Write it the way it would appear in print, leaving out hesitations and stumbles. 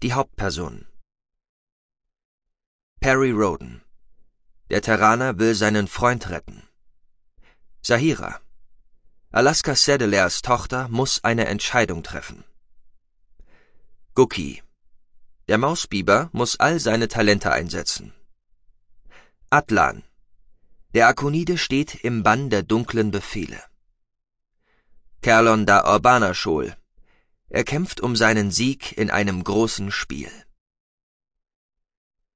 Die Hauptpersonen: Perry Rhodan. Der Terraner will seinen Freund retten. Saheera. Alaska Sedilairs Tochter muss eine Entscheidung treffen. Gookie. Der Mausbiber muss all seine Talente einsetzen. Atlan. Der Akonide steht im Bann der dunklen Befehle. Kerlon da Urbana Shoal. Er kämpft um seinen Sieg in einem großen Spiel.